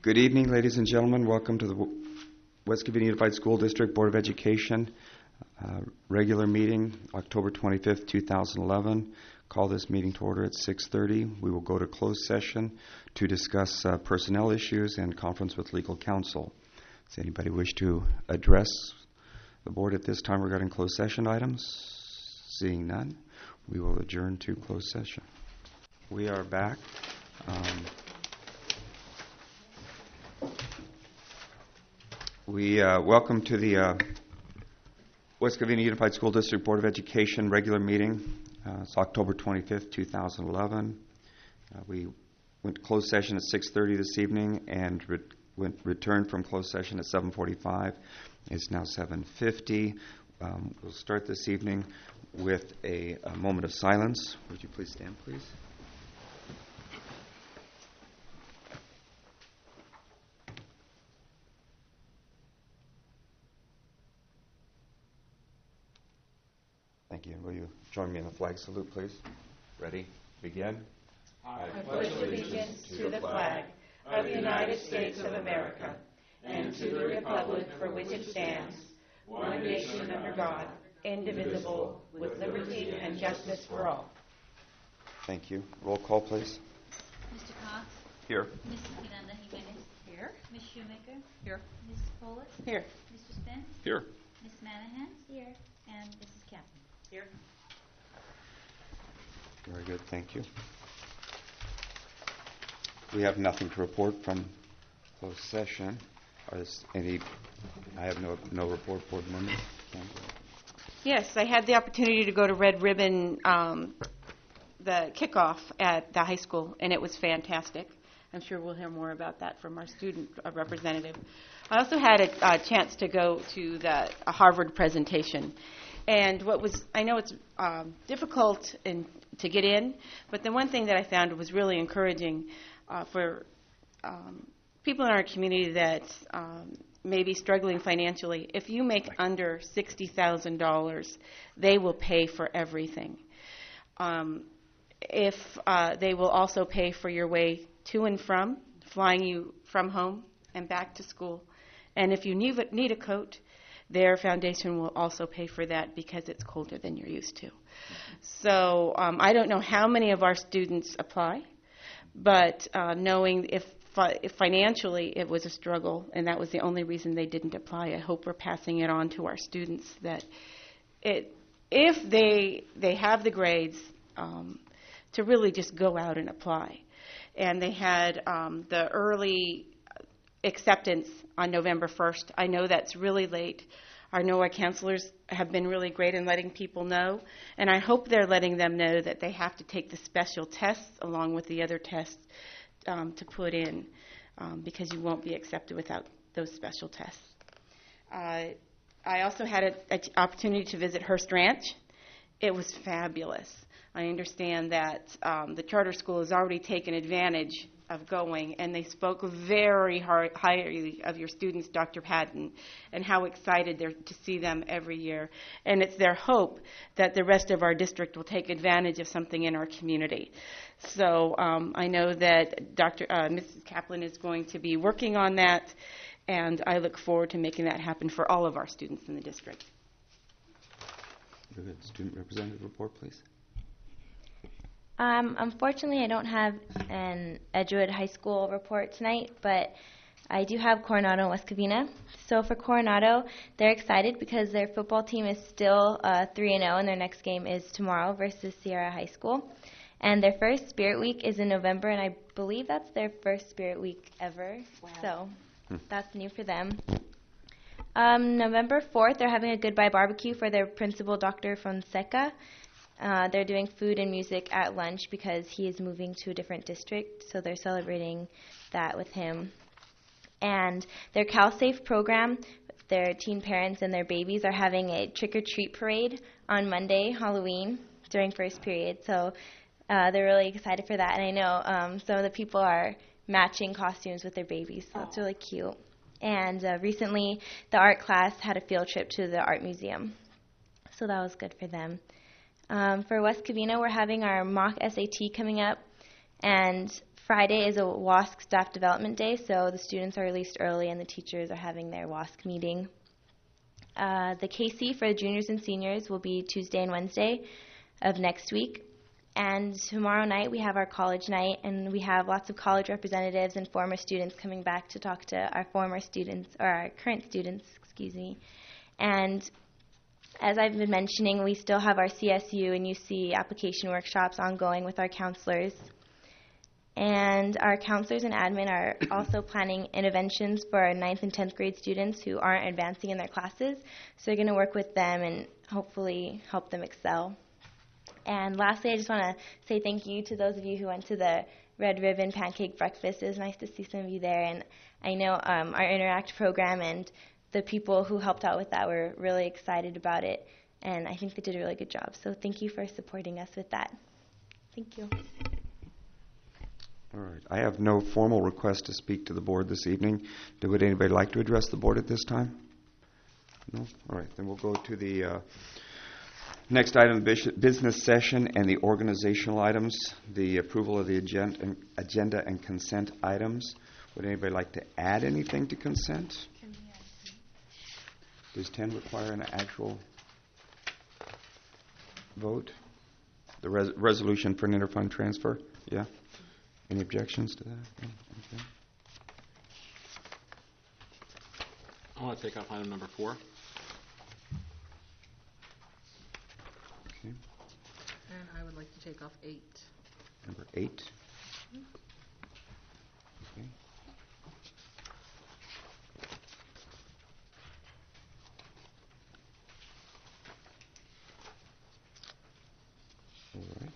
Good evening, ladies and gentlemen. Welcome to the West Covina Unified School District Board of Education regular meeting, October 25th, 2011. Call this meeting to order at 6:30. We will go to closed session to discuss personnel issues and conference with legal counsel. Does anybody wish to address the board at this time regarding closed session items? Seeing none, we will adjourn to closed session. We are back. We welcome to the West Covina Unified School District Board of Education regular meeting. It's October 25th, 2011. We went to closed session at 6:30 this evening and returned from closed session at 7:45. It's now 7:50. We'll start this evening with a moment of silence. Would you please stand, please? Thank you. Will you join me in the flag salute, please? Ready? Begin. I pledge allegiance to the flag of the United States of America and to the republic for which it stands, one nation under God, indivisible, with liberty and justice for all. Thank you. Roll call, please. Mr. Cox? Here. Mrs. Miranda Jimenez? Here. Ms. Shoemaker? Here. Mrs. Polis? Here. Mr. Spence? Here. Ms. Manahan? Here. And Mrs. Kaplan? Here. Very good. Thank you. We have nothing to report from closed session. Are there any? I have no report, board members. Yes, I had the opportunity to go to Red Ribbon, the kickoff at the high school, and it was fantastic. I'm sure we'll hear more about that from our student representative. I also had a chance to go to a Harvard presentation. And I know it's difficult to get in, but the one thing that I found was really encouraging for people in our community that may be struggling financially. If you make under $60,000, they will pay for everything. If they will also pay for your way to and from, flying you from home and back to school. And if you need a coat, their foundation will also pay for that because it's colder than you're used to. So I don't know how many of our students apply, but knowing if financially it was a struggle and that was the only reason they didn't apply, I hope we're passing it on to our students that if they have the grades, to really just go out and apply. And they had the early acceptance on November 1st. I know that's really late. I know our counselors have been really great in letting people know, and I hope they're letting them know that they have to take the special tests along with the other tests to put in because you won't be accepted without those special tests. I also had an opportunity to visit Hearst Ranch. It was fabulous. I understand that the charter school has already taken advantage of going, and they spoke very highly of your students, Dr. Patton, and how excited they're to see them every year. And it's their hope that the rest of our district will take advantage of something in our community. So I know that Mrs. Kaplan is going to be working on that, and I look forward to making that happen for all of our students in the district. Good. Student representative report, please. Unfortunately, I don't have an Edgewood High School report tonight, but I do have Coronado and West Covina. So for Coronado, they're excited because their football team is still 3-0, and their next game is tomorrow versus Sierra High School. And their first Spirit Week is in November, and I believe that's their first Spirit Week ever. Wow. So that's new for them. November 4th, they're having a goodbye barbecue for their principal, Dr. Fonseca. They're doing food and music at lunch because he is moving to a different district, so they're celebrating that with him. And their CalSafe program, their teen parents and their babies are having a trick-or-treat parade on Monday, Halloween, during first period. So they're really excited for that. And I know some of the people are matching costumes with their babies, so that's really cute. And recently, the art class had a field trip to the art museum, so that was good for them. For West Covina, we're having our mock SAT coming up, and Friday is a WASC staff development day, so the students are released early and the teachers are having their WASC meeting. The KC for the juniors and seniors will be Tuesday and Wednesday of next week. And tomorrow night we have our college night, and we have lots of college representatives and former students coming back to talk to our former students, or our current students, excuse me. And as I've been mentioning, we still have our CSU and UC application workshops ongoing with our counselors. And our counselors and admin are also planning interventions for our 9th and 10th grade students who aren't advancing in their classes. So we're going to work with them and hopefully help them excel. And lastly, I just want to say thank you to those of you who went to the Red Ribbon Pancake Breakfast. It was nice to see some of you there. And I know our Interact program and the people who helped out with that were really excited about it. And I think they did a really good job. So thank you for supporting us with that. Thank you. All right. I have no formal request to speak to the board this evening. Would anybody like to address the board at this time? No? All right. Then we'll go to the next item, business session and the organizational items, the approval of the agenda and consent items. Would anybody like to add anything to consent? Does 10 require an actual vote? The resolution for an interfund transfer? Yeah? Any objections to that? No? Okay. I want to take off item number 4. Okay. And I would like to take off 8. Number 8. Okay. All right.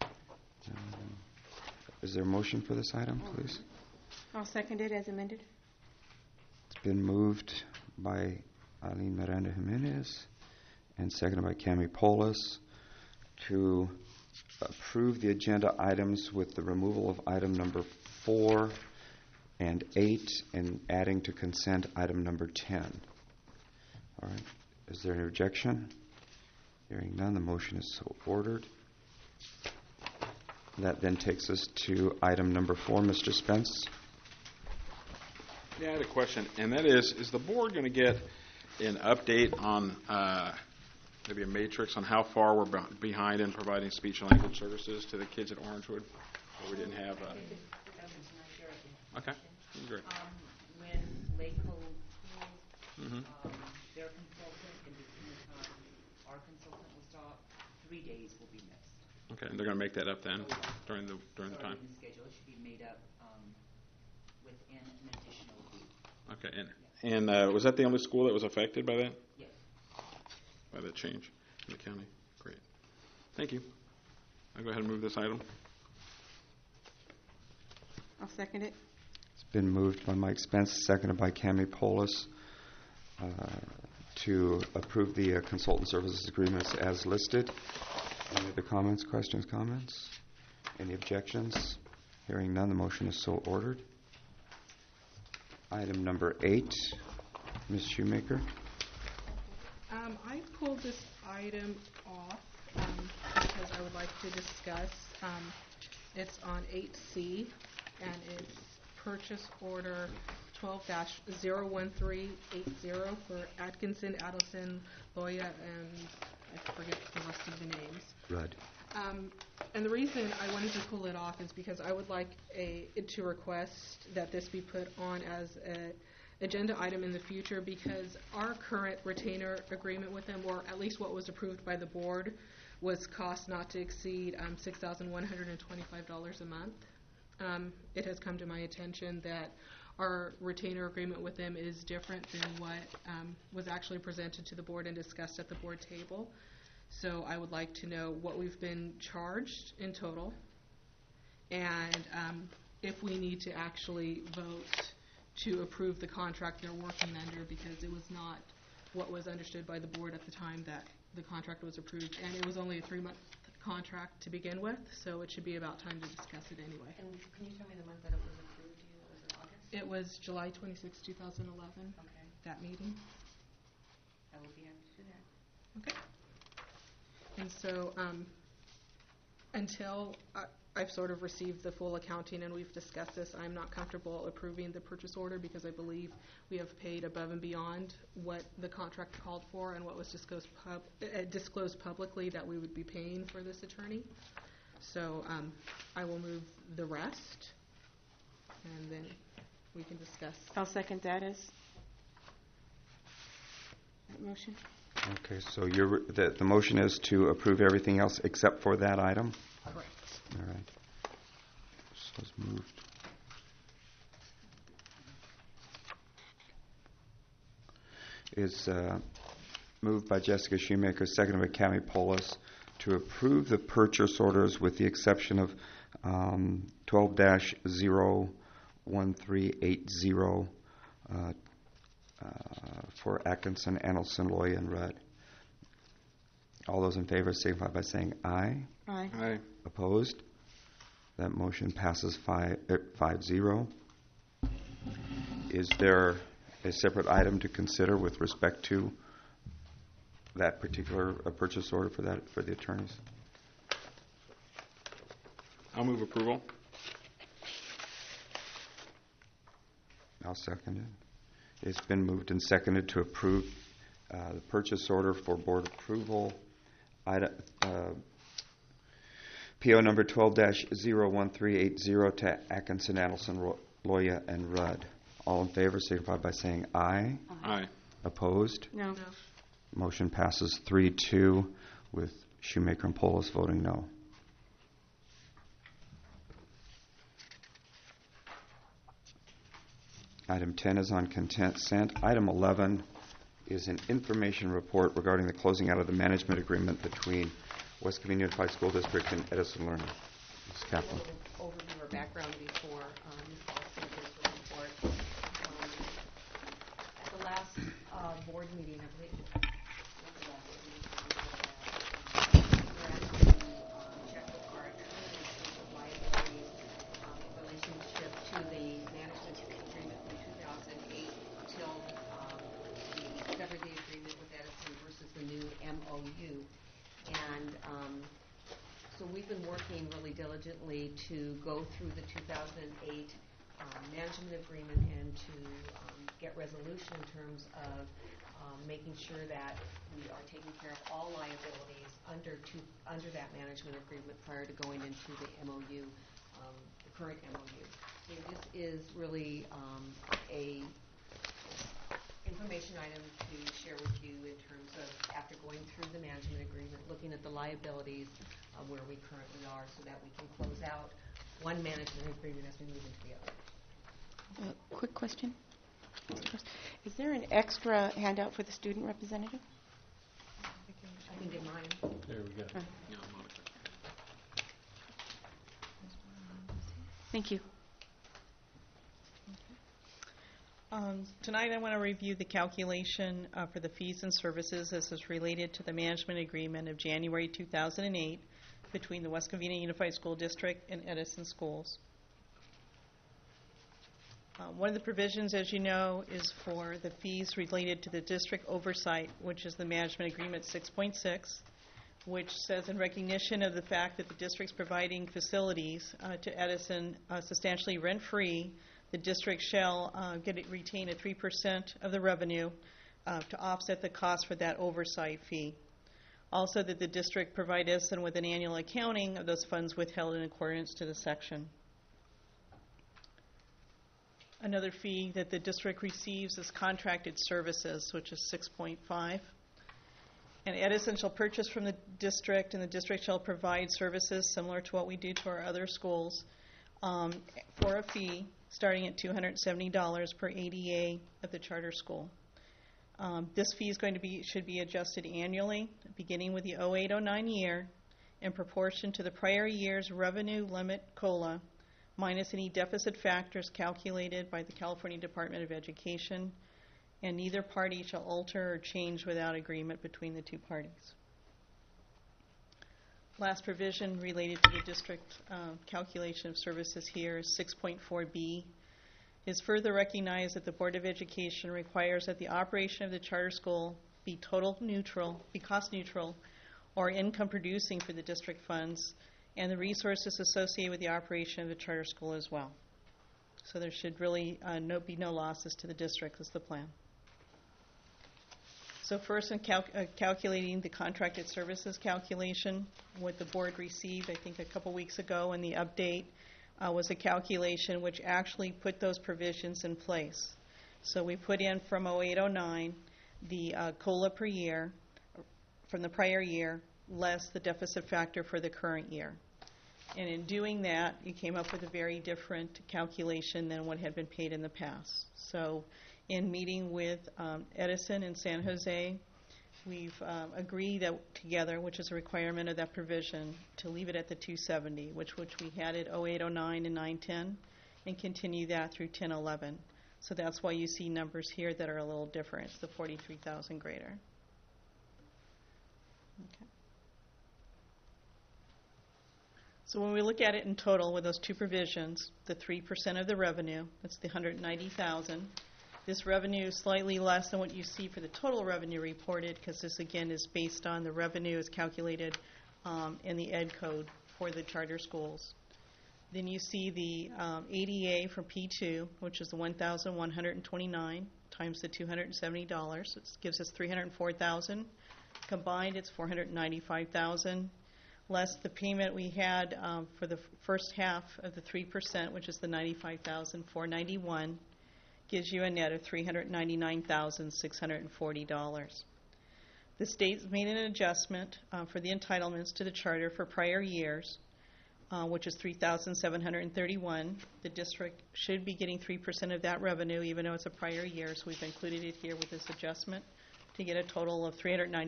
Is there a motion for this item, please? I'll second it as amended. It's been moved by Eileen Miranda Jimenez and seconded by Cami Polis to approve the agenda items with the removal of item number 4 and 8 and adding to consent item number 10. All right. Is there any objection? Hearing none, the motion is so ordered. That then takes us to item number 4, Mr. Spence. Yeah, I had a question, and that is the board going to get an update on maybe a matrix on how far we're behind in providing speech and language services to the kids at Orangewood? Or we didn't have okay, great. When Lake Cove closed, their consultant, in between the time our consultant will stop, 3 days will be missed. Okay, and they're going to make that up then during the time. The schedule should be made up within an additional week. Okay, and was that the only school that was affected by that? Yes. By that change in the county? Great. Thank you. I'll go ahead and move this item. I'll second it. It's been moved by Mike Spence, seconded by Cami Polis, to approve the consultant services agreements as listed. Any other comments, questions, comments? Any objections? Hearing none, the motion is so ordered. Item number 8, Ms. Shoemaker. I pulled this item off because I would like to discuss. It's on 8C, and it's purchase order 12-01380 for Atkinson, Adelson, Loya, and I forget the rest of the names. Rudd. And the reason I wanted to pull it off is because I would like to request that this be put on as an agenda item in the future, because our current retainer agreement with them, or at least what was approved by the board, was cost not to exceed $6,125 a month. It has come to my attention that our retainer agreement with them is different than what was actually presented to the board and discussed at the board table. So I would like to know what we've been charged in total, and if we need to actually vote to approve the contract they're working under, because it was not what was understood by the board at the time that the contract was approved, and it was only a 3-month contract to begin with, so it should be about time to discuss it anyway. And can you tell me the month that it was approved? Was it August? It was July 26, 2011, Okay. that meeting. I will be happy to do that. Okay. And so until I've sort of received the full accounting and we've discussed this. I'm not comfortable approving the purchase order because I believe we have paid above and beyond what the contract called for and what was disclosed publicly that we would be paying for this attorney. So I will move the rest and then we can discuss. I'll second that as that motion. Okay, so the motion is to approve everything else except for that item? Correct. All right. So it's moved. Is moved by Jessica Shoemaker, seconded by Cami Polis, to approve the purchase orders with the exception of 12-01380 for Atkinson, Annelson, Loya, and Rudd. All those in favor signify by saying aye. Aye. Aye. Opposed? That motion passes 5-0. Is there a separate item to consider with respect to that particular purchase order for the attorneys? I'll move approval. I'll second it. It's been moved and seconded to approve the purchase order for board approval. PO number 12-01380 to Atkinson, Annelson, Loya, and Rudd. All in favor signify by saying aye. Aye. Opposed? No. No. Motion passes 3-2 with Shoemaker and Polis voting no. Item 10 is on consent. Item 11 is an information report regarding the closing out of the management agreement between West Covina Unified School District and Edison Learning. Ms. Kaplan. A little overview or background before Ms. Paulson gives her report. At the last board meeting, I believe, we're asked to check with our attorney in terms of liabilities in relationship to the management agreement from 2008 until we discovered the agreement with Edison versus the new MOU. And so we've been working really diligently to go through the 2008 management agreement and to get resolution in terms of making sure that we are taking care of all liabilities under that management agreement prior to going into the MOU, the current MOU. So this is really a information item to share with you in terms of after going through the management agreement, looking at the liabilities of where we currently are so that we can close out one management agreement as we move into the other. Quick question. Is there an extra handout for the student representative? I can get mine. There we go. Yeah, Monica. Thank you. Tonight I want to review the calculation for the fees and services. This is related to the management agreement of January 2008 between the West Covina Unified School District and Edison Schools. One of the provisions, as you know, is for the fees related to the district oversight, which is the management agreement 6.6, which says in recognition of the fact that the district's providing facilities to Edison substantially rent-free, the district shall retain a 3% of the revenue to offset the cost for that oversight fee. Also, that the district provide Edison with an annual accounting of those funds withheld in accordance to the section. Another fee that the district receives is contracted services, which is 6.5. And Edison shall purchase from the district, and the district shall provide services similar to what we do to our other schools for a fee starting at $270 per ADA of the charter school. This fee is should be adjusted annually, beginning with the 08-09 year, in proportion to the prior year's revenue limit COLA, minus any deficit factors calculated by the California Department of Education, and neither party shall alter or change without agreement between the two parties. Last provision related to the district calculation of services here is 6.4B. It is further recognized that the Board of Education requires that the operation of the charter school be cost neutral, or income producing for the district funds, and the resources associated with the operation of the charter school as well. So there should really be no losses to the district is the plan. So first, in calculating the contracted services calculation, what the board received, I think, a couple weeks ago in the update was a calculation which actually put those provisions in place. So we put in from 08-09 the COLA per year from the prior year less the deficit factor for the current year. And in doing that, you came up with a very different calculation than what had been paid in the past. So in meeting with Edison and San Jose, we've agreed that together, which is a requirement of that provision, to leave it at the 270, which we had at 08-09 and 9-10, and continue that through 10-11. So that's why you see numbers here that are a little different. It's the 43,000 greater. Okay. So when we look at it in total with those two provisions, the 3% of the revenue, that's the 190,000. This revenue is slightly less than what you see for the total revenue reported, because this again is based on the revenue is calculated in the ed code for the charter schools. Then you see the ADA for P2, which is the 1,129 times the $270. It gives us 304,000. Combined, it's 495,000. Less the payment we had for the first half of the 3%, which is the 95,491, gives you a net of $399,640. The state's made an adjustment for the entitlements to the charter for prior years, which is $3,731. The district should be getting 3% of that revenue, even though it's a prior year, so we've included it here with this adjustment to get a total of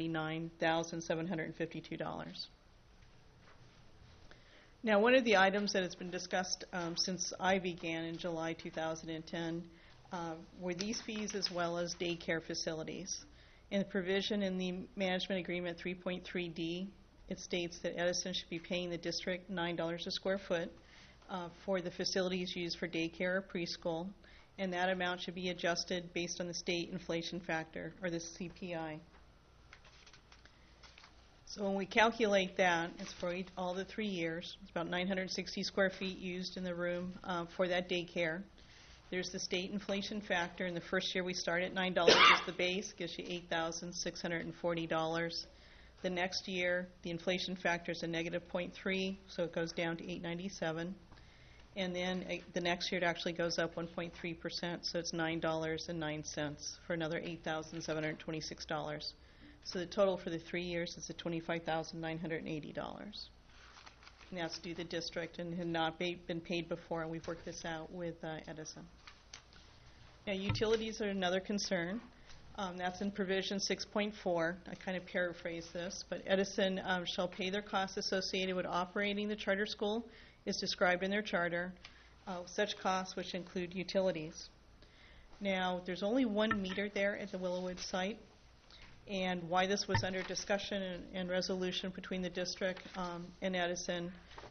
$399,752. Now, one of the items that has been discussed since I began in July 2010 were these fees as well as daycare facilities. In the provision in the management agreement 3.3D, it states that Edison should be paying the district $9 a square foot for the facilities used for daycare or preschool, and that amount should be adjusted based on the state inflation factor, or the CPI. So when we calculate that, it's for all the 3 years. It's about 960 square feet used in the room for that daycare. There's the state inflation factor. In the first year, we start at $9 as the base, gives you $8,640. The next year, the inflation factor is a negative 0.3, so it goes down to $897. And then the next year, it actually goes up 1.3%, so it's $9.09 for another $8,726. So the total for the 3 years is $25,980. And that's due to the district and had not been paid before, and we've worked this out with Edison. Now, utilities are another concern. That's in provision 6.4. I kind of paraphrase this, but Edison shall pay their costs associated with operating the charter school is described in their charter, such costs which include utilities. Now, there's only one meter there at the Willowwood site, and why this was under discussion and resolution between the district and Edison,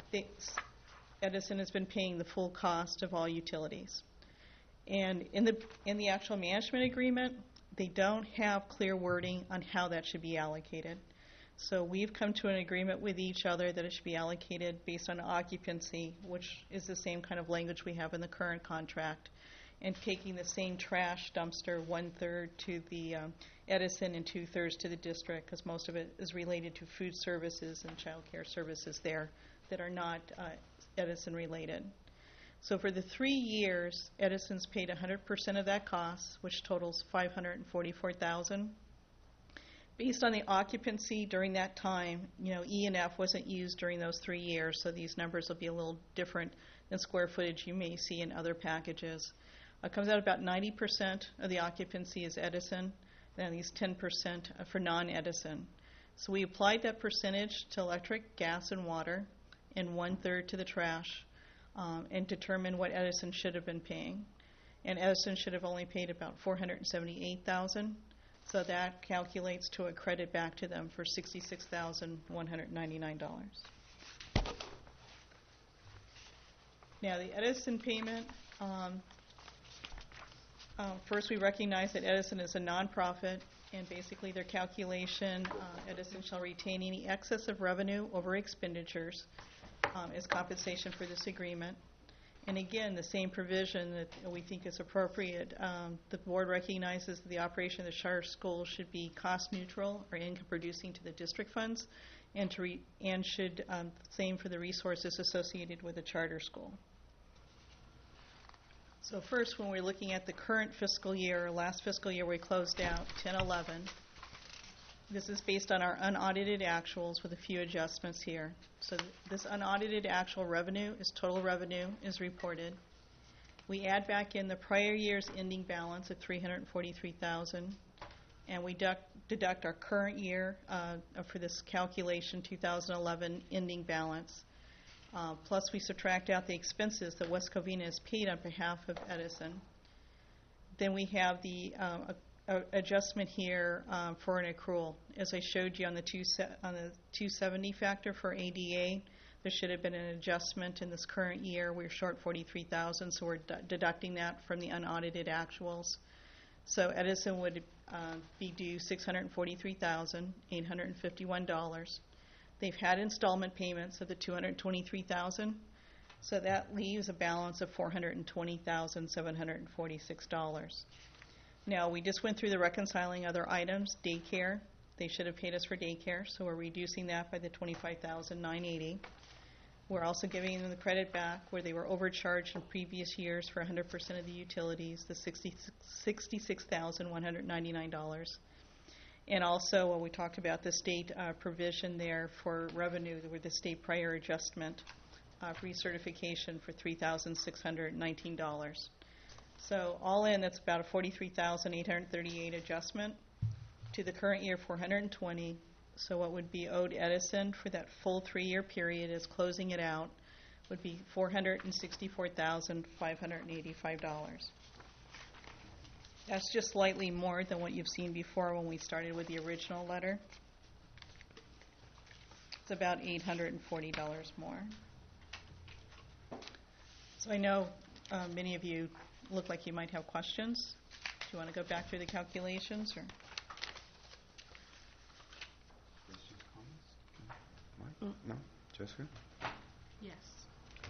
Edison has been paying the full cost of all utilities. And in the actual management agreement, they don't have clear wording on how that should be allocated. So we've come to an agreement with each other that it should be allocated based on occupancy, which is the same kind of language we have in the current contract, and taking the same trash dumpster 1/3 to the Edison and 2/3 to the district, because most of it is related to food services and child care services there that are not Edison related. So for the 3 years, Edison's paid 100% of that cost, which totals $544,000. Based on the occupancy during that time, E&F wasn't used during those 3 years, so these numbers will be a little different than square footage you may see in other packages. It comes out about 90% of the occupancy is Edison, and at least 10% for non-Edison. So we applied that percentage to electric, gas, and water, and 1/3 to the trash, and determined what Edison should have been paying. And Edison should have only paid about $478,000, so that calculates to a credit back to them for $66,199. Now, the Edison payment, first we recognize that Edison is a nonprofit, and basically their calculation, Edison shall retain any excess of revenue over expenditures as compensation for this agreement. And again, the same provision that we think is appropriate. The board recognizes that the operation of the charter school should be cost neutral or income producing to the district funds, and should same for the resources associated with the charter school. So first, when we're looking at the current fiscal year, last fiscal year we closed out 10-11. This is based on our unaudited actuals with a few adjustments here. So this unaudited actual revenue is total revenue is reported. We add back in the prior year's ending balance of $343,000, and we deduct our current year for this calculation, 2011 ending balance. Plus we subtract out the expenses that West Covina has paid on behalf of Edison. Then we have the adjustment here for an accrual. As I showed you on the 270 factor for ADA, there should have been an adjustment in this current year. We're short $43,000, so we're deducting that from the unaudited actuals. So Edison would be due $643,851. They've had installment payments of the $223,000, so that leaves a balance of $420,746. Now, we just went through the reconciling other items. Daycare, they should have paid us for daycare, so we're reducing that by the $25,980. We're also giving them the credit back where they were overcharged in previous years for 100% of the utilities, the $66,199. And also, when we talked about the state provision there for revenue, with the state prior adjustment recertification for $3,619. So all in, that's about a $43,838 adjustment to the current year, $420. So what would be owed Edison for that full 3-year period, as closing it out, would be $464,585. That's just slightly more than what you've seen before when we started with the original letter. It's about $840 more. So I know many of you look like you might have questions. Do you want to go back through the calculations? Or? Questions, comments? Mike? No? Jessica? Yes.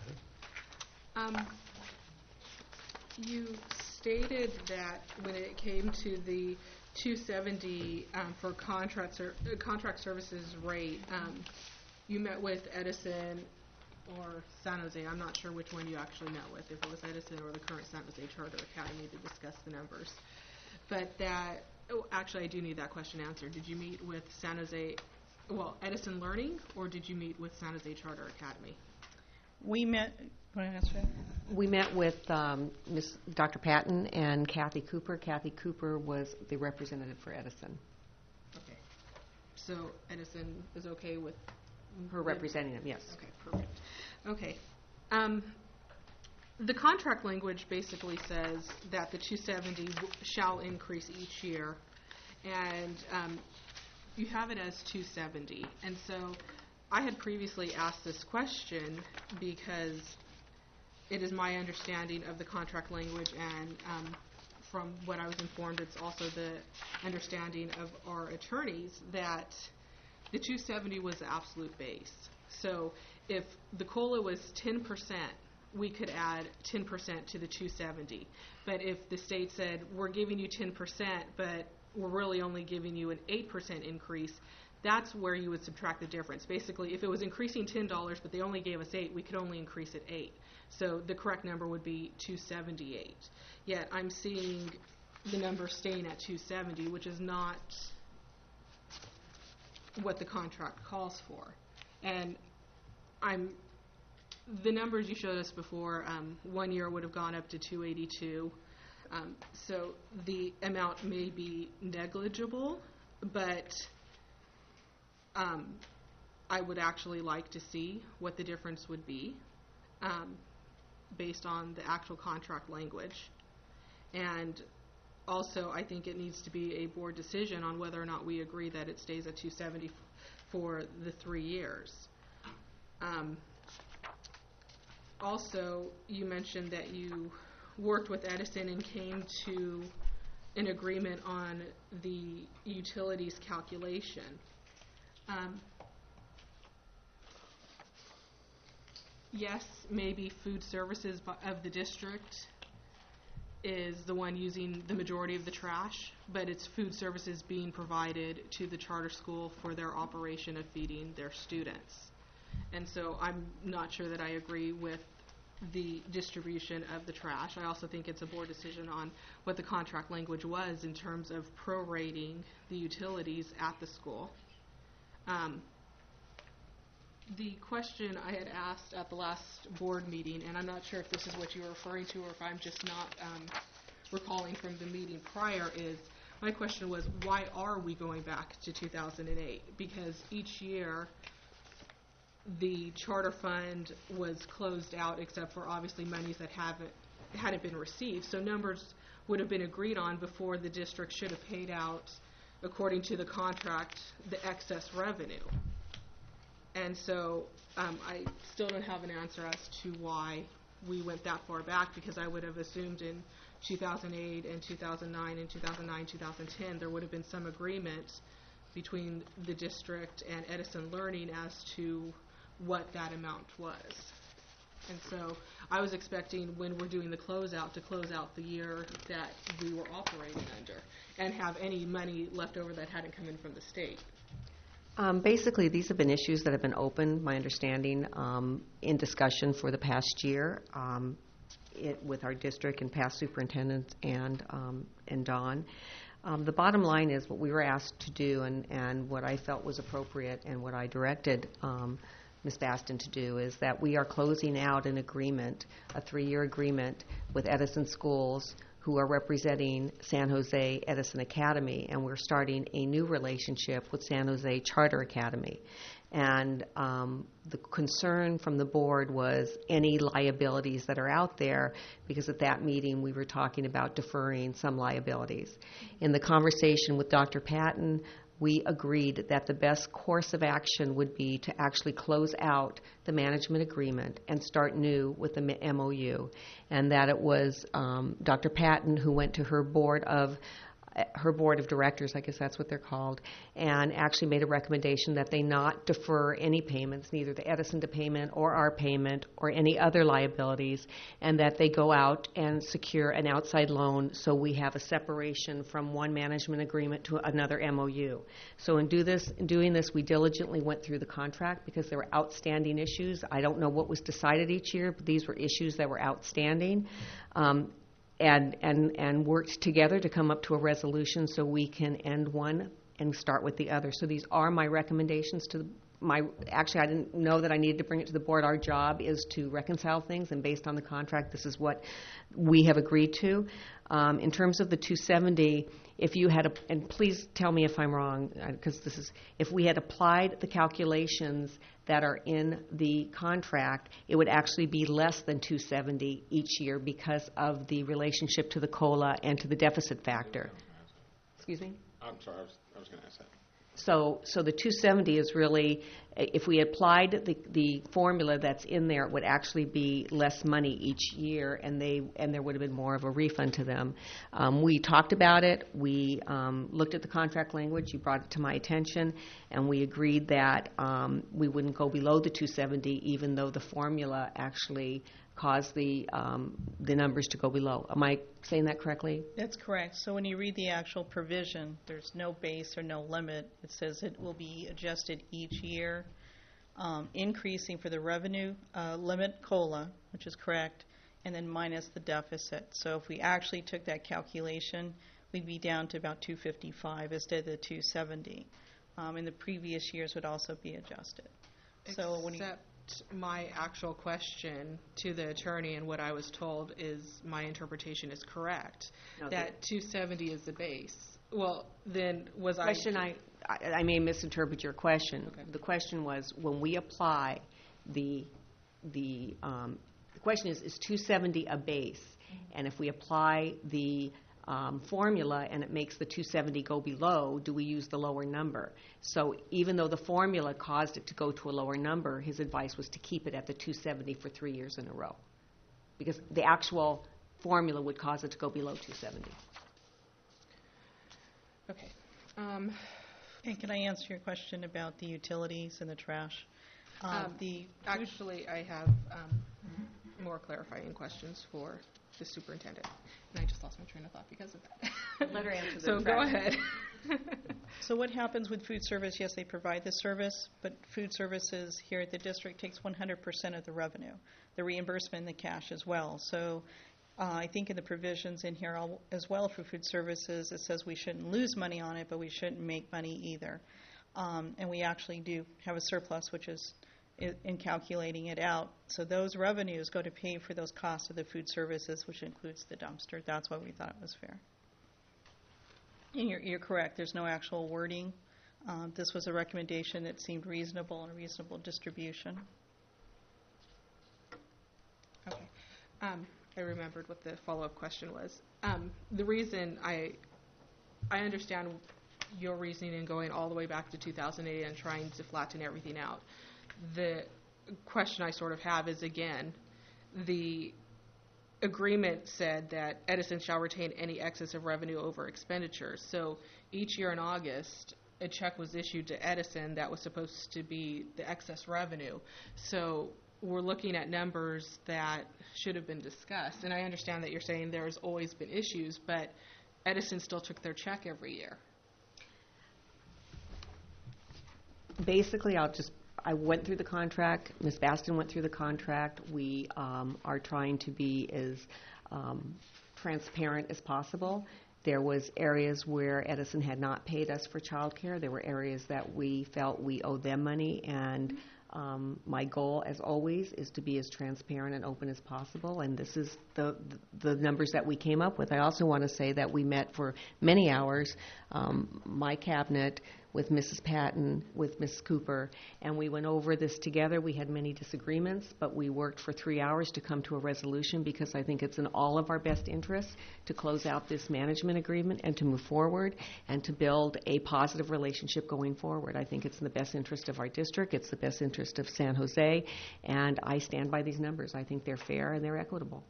You stated that when it came to the 270 for contract services rate, you met with Edison or San Jose. I'm not sure which one you actually met with, if it was Edison or the current San Jose Charter Academy, to discuss the numbers. But that, actually I do need that question answered. Did you meet with San Jose, Edison Learning, or did you meet with San Jose Charter Academy? We met, want to answer that? We met with Dr. Patton and Kathy Cooper. Kathy Cooper was the representative for Edison. Okay. So Edison is okay with her representing them, yes. Okay, perfect. Okay. The contract language basically says that the 270 shall increase each year, and you have it as 270. And so I had previously asked this question because it is my understanding of the contract language, and from what I was informed, it's also the understanding of our attorneys that the 270 was the absolute base. So if the COLA was 10%, we could add 10% to the 270. But if the state said, we're giving you 10%, but we're really only giving you an 8% increase, that's where you would subtract the difference. Basically, if it was increasing $10, but they only gave us 8, we could only increase it 8. So the correct number would be 278. Yet I'm seeing the number staying at 270, which is not what the contract calls for. And the numbers you showed us before, 1 year would have gone up to 282. So the amount may be negligible, but I would actually like to see what the difference would be based on the actual contract language. And also, I think it needs to be a board decision on whether or not we agree that it stays at 270 for the 3 years. Also, you mentioned that you worked with Edison and came to an agreement on the utilities calculation. yes, maybe food services of the district is the one using the majority of the trash, but it's food services being provided to the charter school for their operation of feeding their students. And so I'm not sure that I agree with the distribution of the trash. I also think it's a board decision on what the contract language was in terms of prorating the utilities at the school. The question I had asked at the last board meeting, and I'm not sure if this is what you were referring to or if I'm just not recalling from the meeting prior, is my question was, why are we going back to 2008? Because each year the charter fund was closed out except for obviously monies that hadn't been received. So numbers would have been agreed on before the district should have paid out, according to the contract, the excess revenue. And so I still don't have an answer as to why we went that far back, because I would have assumed in 2008 and 2009 and 2009, 2010, there would have been some agreement between the district and Edison Learning as to what that amount was. And so I was expecting, when we're doing the closeout, to close out the year that we were operating under and have any money left over that hadn't come in from the state. Basically, these have been issues that have been open, my understanding, in discussion for the past year with our district and past superintendents and Don. The bottom line is what we were asked to do and what I felt was appropriate and what I directed Ms. Baston to do is that we are closing out an agreement, a 3-year agreement with Edison Schools, who are representing San Jose Edison Academy, and we're starting a new relationship with San Jose Charter Academy. And the concern from the board was any liabilities that are out there, because at that meeting we were talking about deferring some liabilities. In the conversation with Dr. Patton, we agreed that the best course of action would be to actually close out the management agreement and start new with the MOU, and that it was Dr. Patton who went to her board of directors, I guess that's what they're called, and actually made a recommendation that they not defer any payments, neither the Edison payment or our payment or any other liabilities, and that they go out and secure an outside loan so we have a separation from one management agreement to another MOU. So in doing this, we diligently went through the contract because there were outstanding issues. I don't know what was decided each year, but these were issues that were outstanding. And worked together to come up to a resolution so we can end one and start with the other. So these are my recommendations to actually I didn't know that I needed to bring it to the board. Our job is to reconcile things, and based on the contract, this is what we have agreed to. In terms of the 270, if you had, and please tell me if I'm wrong, because if we had applied the calculations that are in the contract, it would actually be less than 270 each year because of the relationship to the COLA and to the deficit factor. Excuse me? I'm sorry, I was going to ask that. So the 270 is really, if we applied the formula that's in there, it would actually be less money each year, and there would have been more of a refund to them. We talked about it. We looked at the contract language. You brought it to my attention, and we agreed that we wouldn't go below the 270, even though the formula actually caused the numbers to go below. Am I saying that correctly? That's correct. So when you read the actual provision, there's no base or no limit. It says it will be adjusted each year, increasing for the revenue limit COLA, which is correct, and then minus the deficit. So if we actually took that calculation, we'd be down to about 255 instead of the 270. And the previous years would also be adjusted. So when you my actual question to the attorney and what I was told is my interpretation is correct, that 270 is the base. Well, then was I may misinterpret your question. Okay. The question was, when we apply the question is 270 a base? Mm-hmm. And if we apply the formula and it makes the 270 go below, do we use the lower number? So even though the formula caused it to go to a lower number, his advice was to keep it at the 270 for 3 years in a row, because the actual formula would cause it to go below 270. Okay. And can I answer your question about the utilities and the trash? The Actually, I have more clarifying questions for the superintendent, and I just lost my train of thought because of that. Let her answer So go ahead. So what happens with food service? Yes, they provide the service, but food services here at the district takes 100% of the revenue, the reimbursement and the cash as well. So I think in the provisions in here as well for food services, it says we shouldn't lose money on it, but we shouldn't make money either. And we actually do have a surplus, which is in calculating it out. So those revenues go to pay for those costs of the food services, which includes the dumpster. That's why we thought it was fair. And you're correct. There's no actual wording. This was a recommendation that seemed reasonable and a reasonable distribution. Okay. I remembered what the follow-up question was. The reason I understand your reasoning in going all the way back to 2008 and trying to flatten everything out. The question I sort of have is, again, the agreement said that Edison shall retain any excess of revenue over expenditures. So each year in August, a check was issued to Edison that was supposed to be the excess revenue. So we're looking at numbers that should have been discussed. And I understand that you're saying there's always been issues, but Edison still took their check every year. Basically, I went through the contract. Ms. Baston went through the contract. We are trying to be as transparent as possible. There was areas where Edison had not paid us for childcare. There were areas that we felt we owed them money, and my goal, as always, is to be as transparent and open as possible, and this is the numbers that we came up with. I also want to say that we met for many hours, my cabinet, with Mrs. Patton, with Ms. Cooper, and we went over this together. We had many disagreements, but we worked for 3 hours to come to a resolution because I think it's in all of our best interests to close out this management agreement and to move forward and to build a positive relationship going forward. I think it's in the best interest of our district. It's the best interest of San Jose, and I stand by these numbers. I think they're fair and they're equitable.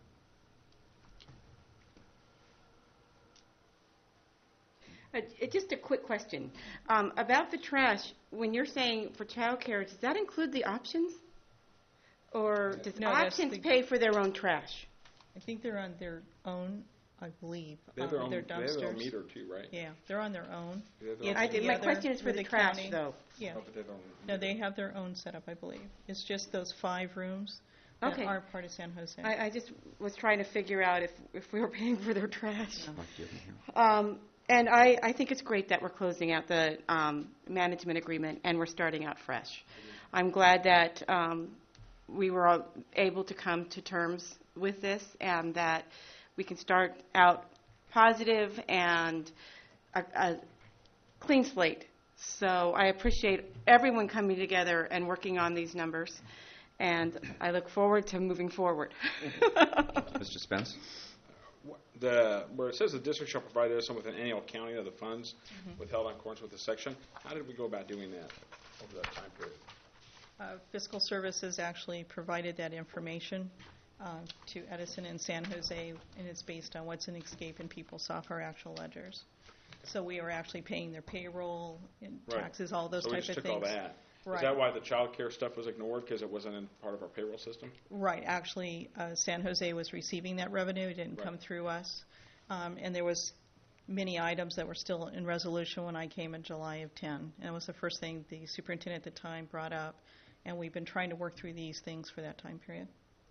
Just a quick question. About the trash, when you're saying for child care, does that include the options? Or does No, that's options the- pay for their own trash? I think they're on their own, I believe. They have their own, their they have their own dumpsters. meter too, right? Yeah, they're on their own. They have their If own- My together question is for with the trash, county- though. Yeah. Oh, but they don't- No, they have their own setup, I believe. It's just those 5 rooms that Okay. are part of San Jose. I just was trying to figure out if we were paying for their trash. Like you have here. And I think it's great that we're closing out the management agreement and we're starting out fresh. I'm glad that we were all able to come to terms with this and that we can start out positive and a clean slate. So I appreciate everyone coming together and working on these numbers, and I look forward to moving forward. Mr. Spence? Where it says the district shall provide Edison with an annual accounting of the funds withheld in accordance with the section, how did we go about doing that over that time period? Fiscal Services actually provided that information to Edison and San Jose, and it's based on what's in Escape and PeopleSoft, our actual ledgers. So we are actually paying their payroll and Right. taxes, all those So we type just of took all things. that. Right. Is that why the child care stuff was ignored, because it wasn't in part of our payroll system? Right. Actually, San Jose was receiving that revenue. It didn't come through us. And there was many items that were still in resolution when I came in July of 10. And it was the first thing the superintendent at the time brought up. And we've been trying to work through these things for that time period.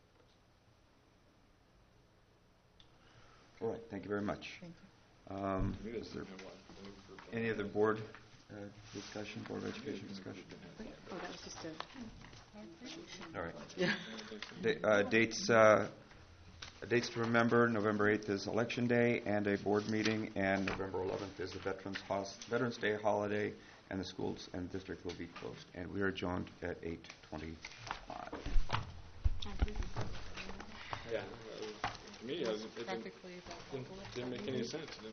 All right, thank you very much. Thank Is there any other board discussion, Board of Education discussion? Oh, that was just a... All right. Dates to remember, November 8th is Election Day and a board meeting, and November 11th is the Veterans Day holiday, and the schools and district will be closed. And we are adjourned at 8:25. Yeah. To me, it Practically, didn't make any sense.